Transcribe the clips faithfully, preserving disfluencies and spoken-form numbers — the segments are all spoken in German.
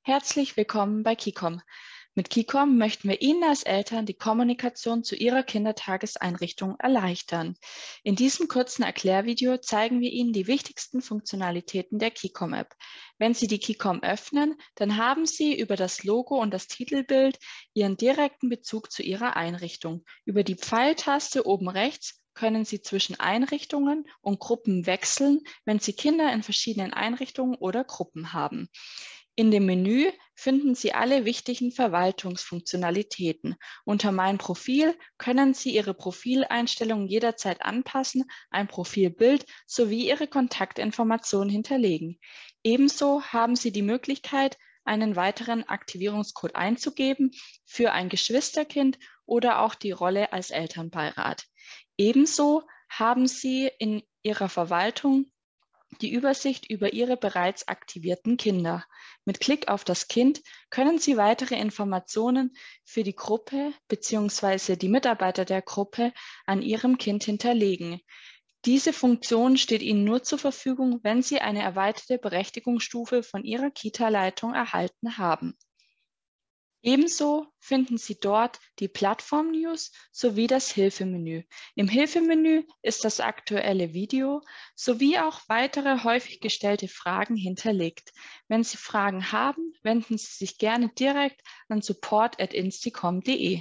Herzlich willkommen bei KiCom. Mit KiCom möchten wir Ihnen als Eltern die Kommunikation zu Ihrer Kindertageseinrichtung erleichtern. In diesem kurzen Erklärvideo zeigen wir Ihnen die wichtigsten Funktionalitäten der KiCom-App. Wenn Sie die KiCom öffnen, dann haben Sie über das Logo und das Titelbild Ihren direkten Bezug zu Ihrer Einrichtung. Über die Pfeiltaste oben rechts können Sie zwischen Einrichtungen und Gruppen wechseln, wenn Sie Kinder in verschiedenen Einrichtungen oder Gruppen haben. In dem Menü finden Sie alle wichtigen Verwaltungsfunktionalitäten. Unter Mein Profil können Sie Ihre Profileinstellungen jederzeit anpassen, ein Profilbild sowie Ihre Kontaktinformationen hinterlegen. Ebenso haben Sie die Möglichkeit, einen weiteren Aktivierungscode einzugeben für ein Geschwisterkind oder auch die Rolle als Elternbeirat. Ebenso haben Sie in Ihrer Verwaltung die Übersicht über Ihre bereits aktivierten Kinder. Mit Klick auf das Kind können Sie weitere Informationen für die Gruppe bzw. die Mitarbeiter der Gruppe an Ihrem Kind hinterlegen. Diese Funktion steht Ihnen nur zur Verfügung, wenn Sie eine erweiterte Berechtigungsstufe von Ihrer Kita-Leitung erhalten haben. Ebenso finden Sie dort die Plattform-News sowie das Hilfemenü. Im Hilfemenü ist das aktuelle Video sowie auch weitere häufig gestellte Fragen hinterlegt. Wenn Sie Fragen haben, wenden Sie sich gerne direkt an support at insticom punkt de.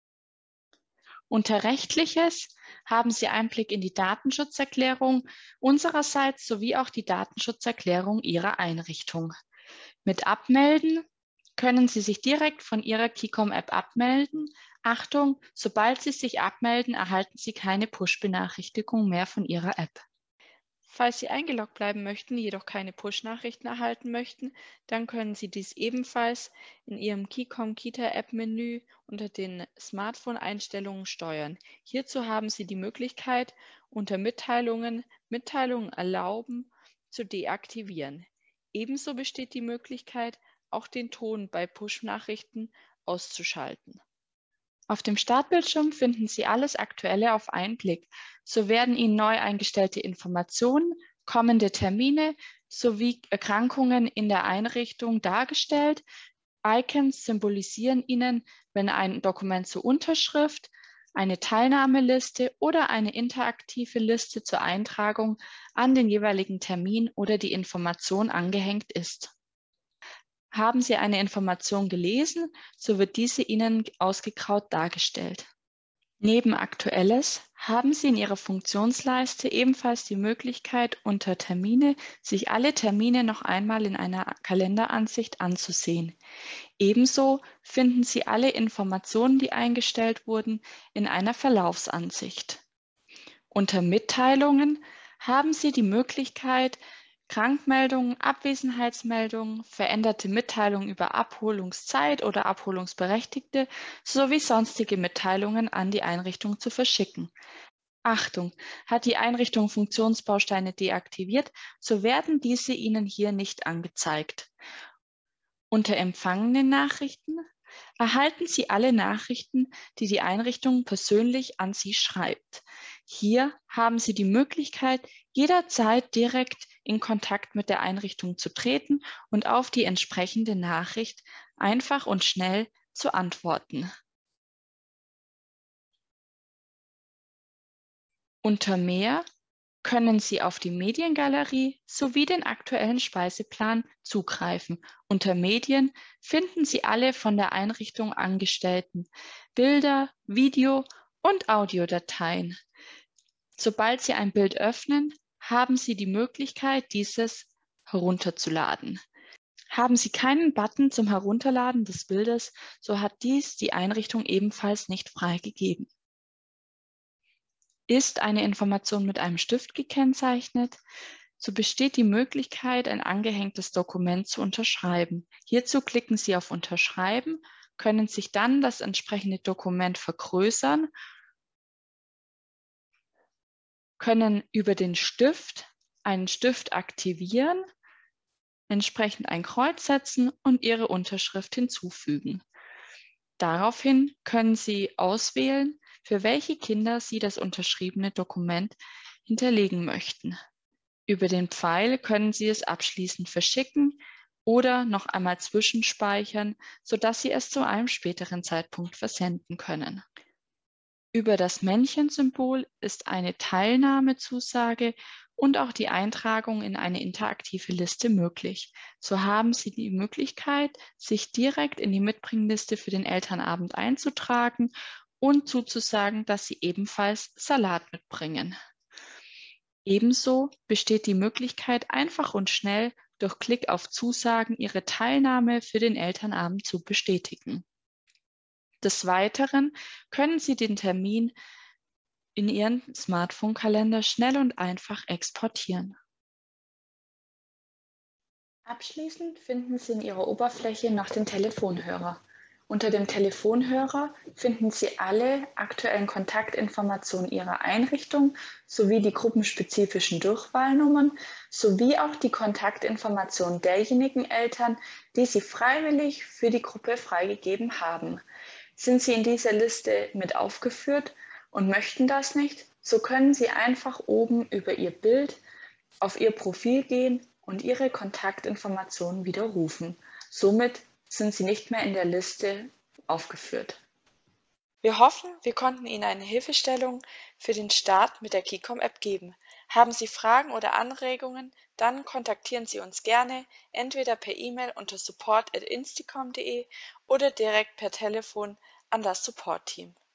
Unter Rechtliches haben Sie Einblick in die Datenschutzerklärung unsererseits sowie auch die Datenschutzerklärung Ihrer Einrichtung. Mit Abmelden können Sie sich direkt von Ihrer KiCom-App abmelden. Achtung, sobald Sie sich abmelden, erhalten Sie keine Push-Benachrichtigung mehr von Ihrer App. Falls Sie eingeloggt bleiben möchten, jedoch keine Push-Nachrichten erhalten möchten, dann können Sie dies ebenfalls in Ihrem KiCom Kita-App-Menü unter den Smartphone-Einstellungen steuern. Hierzu haben Sie die Möglichkeit, unter Mitteilungen Mitteilungen erlauben zu deaktivieren. Ebenso besteht die Möglichkeit, auch den Ton bei Push-Nachrichten auszuschalten. Auf dem Startbildschirm finden Sie alles Aktuelle auf einen Blick. So werden Ihnen neu eingestellte Informationen, kommende Termine sowie Erkrankungen in der Einrichtung dargestellt. Icons symbolisieren Ihnen, wenn ein Dokument zur Unterschrift, eine Teilnahmeliste oder eine interaktive Liste zur Eintragung an den jeweiligen Termin oder die Information angehängt ist. Haben Sie eine Information gelesen, so wird diese Ihnen ausgegraut dargestellt. Neben Aktuelles haben Sie in Ihrer Funktionsleiste ebenfalls die Möglichkeit, unter Termine sich alle Termine noch einmal in einer Kalenderansicht anzusehen. Ebenso finden Sie alle Informationen, die eingestellt wurden, in einer Verlaufsansicht. Unter Mitteilungen haben Sie die Möglichkeit, Krankmeldungen, Abwesenheitsmeldungen, veränderte Mitteilungen über Abholungszeit oder Abholungsberechtigte sowie sonstige Mitteilungen an die Einrichtung zu verschicken. Achtung! Hat die Einrichtung Funktionsbausteine deaktiviert, so werden diese Ihnen hier nicht angezeigt. Unter empfangene Nachrichten erhalten Sie alle Nachrichten, die die Einrichtung persönlich an Sie schreibt. Hier haben Sie die Möglichkeit, jederzeit direkt in Kontakt mit der Einrichtung zu treten und auf die entsprechende Nachricht einfach und schnell zu antworten. Unter Mehr können Sie auf die Mediengalerie sowie den aktuellen Speiseplan zugreifen. Unter Medien finden Sie alle von der Einrichtung angestellten Bilder, Video- und Audiodateien. Sobald Sie ein Bild öffnen, haben Sie die Möglichkeit, dieses herunterzuladen. Haben Sie keinen Button zum Herunterladen des Bildes, so hat dies die Einrichtung ebenfalls nicht freigegeben. Ist eine Information mit einem Stift gekennzeichnet, so besteht die Möglichkeit, ein angehängtes Dokument zu unterschreiben. Hierzu klicken Sie auf Unterschreiben, können sich dann das entsprechende Dokument vergrößern, können über den Stift einen Stift aktivieren, entsprechend ein Kreuz setzen und Ihre Unterschrift hinzufügen. Daraufhin können Sie auswählen, für welche Kinder Sie das unterschriebene Dokument hinterlegen möchten. Über den Pfeil können Sie es abschließend verschicken oder noch einmal zwischenspeichern, sodass Sie es zu einem späteren Zeitpunkt versenden können. Über das Männchensymbol ist eine Teilnahmezusage und auch die Eintragung in eine interaktive Liste möglich. So haben Sie die Möglichkeit, sich direkt in die Mitbringliste für den Elternabend einzutragen und zuzusagen, dass Sie ebenfalls Salat mitbringen. Ebenso besteht die Möglichkeit, einfach und schnell durch Klick auf Zusagen Ihre Teilnahme für den Elternabend zu bestätigen. Des Weiteren können Sie den Termin in Ihren Smartphone-Kalender schnell und einfach exportieren. Abschließend finden Sie in Ihrer Oberfläche noch den Telefonhörer. Unter dem Telefonhörer finden Sie alle aktuellen Kontaktinformationen Ihrer Einrichtung sowie die gruppenspezifischen Durchwahlnummern sowie auch die Kontaktinformationen derjenigen Eltern, die Sie freiwillig für die Gruppe freigegeben haben. Sind Sie in dieser Liste mit aufgeführt und möchten das nicht, so können Sie einfach oben über Ihr Bild auf Ihr Profil gehen und Ihre Kontaktinformationen widerrufen. Somit sind Sie nicht mehr in der Liste aufgeführt. Wir hoffen, wir konnten Ihnen eine Hilfestellung für den Start mit der KiCom-App geben. Haben Sie Fragen oder Anregungen, dann kontaktieren Sie uns gerne entweder per E-Mail unter support at insticom punkt de oder direkt per Telefon an das Support-Team.